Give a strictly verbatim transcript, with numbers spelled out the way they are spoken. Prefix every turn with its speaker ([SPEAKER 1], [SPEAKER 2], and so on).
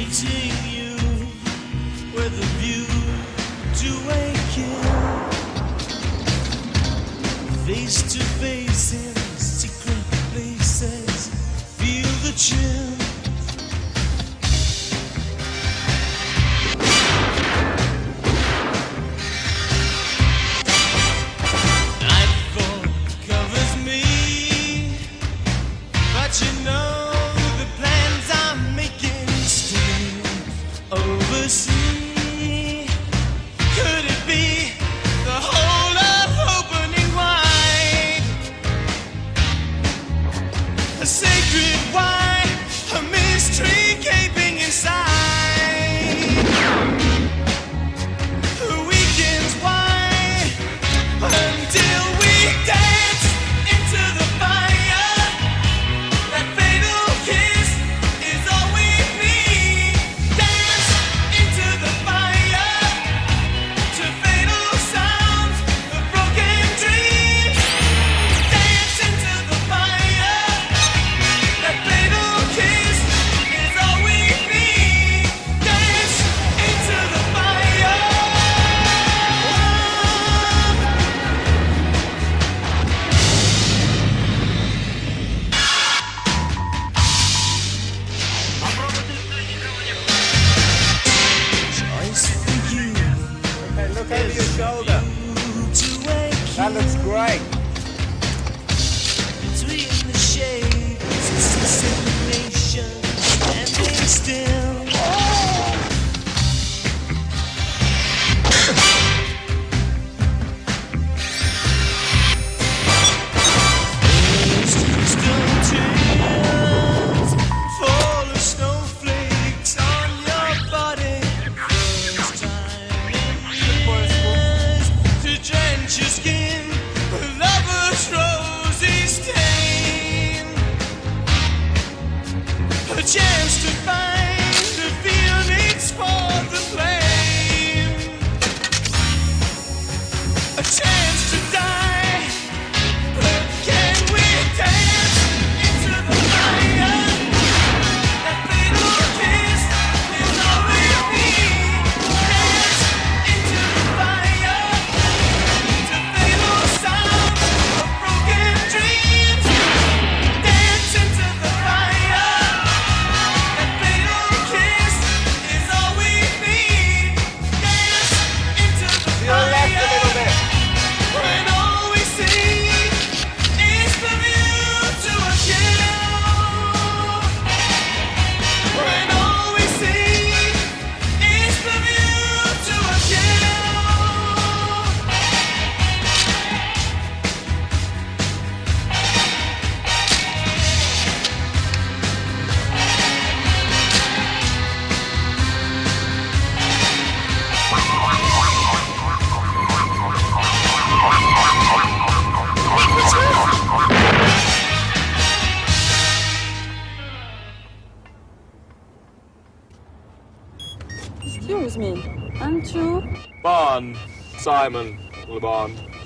[SPEAKER 1] meeting you with a view to a kill. Face to face in secret places, feel the chill. Nightfall covers me, but you know the plans I'm making still oversee. Could it be the whole of opening wide? A sacred wine, a mystery gaping inside. The weekend's wine until we dance into the fire. That fatal kiss is all we need. Dance into the fire to fatal sounds of broken dreams. Dance into the fire. That fatal kiss is all we need. Dance into the fire. Choice for you.
[SPEAKER 2] Okay, look over your shoulder.
[SPEAKER 1] To a
[SPEAKER 2] That looks great.
[SPEAKER 1] between the shades, assassination, standing still. Stone tears fall as snowflakes on your body. First time in years to drench your skin with lover's rosy stain. A chance to find the feelings for the flame. A chance to die, but can we dance into the fire? That fatal kiss is all we need. Dance into the fire to fatal sounds of broken dreams. Dance into the fire. That fatal kiss is all we need. Dance into the
[SPEAKER 2] To your left a little
[SPEAKER 1] fire.
[SPEAKER 2] bit.
[SPEAKER 1] When all we see is the view to a kill. When all we see is the view to a kill.
[SPEAKER 3] Excuse me, aren't you?
[SPEAKER 4] Bond, Simon Le Bon.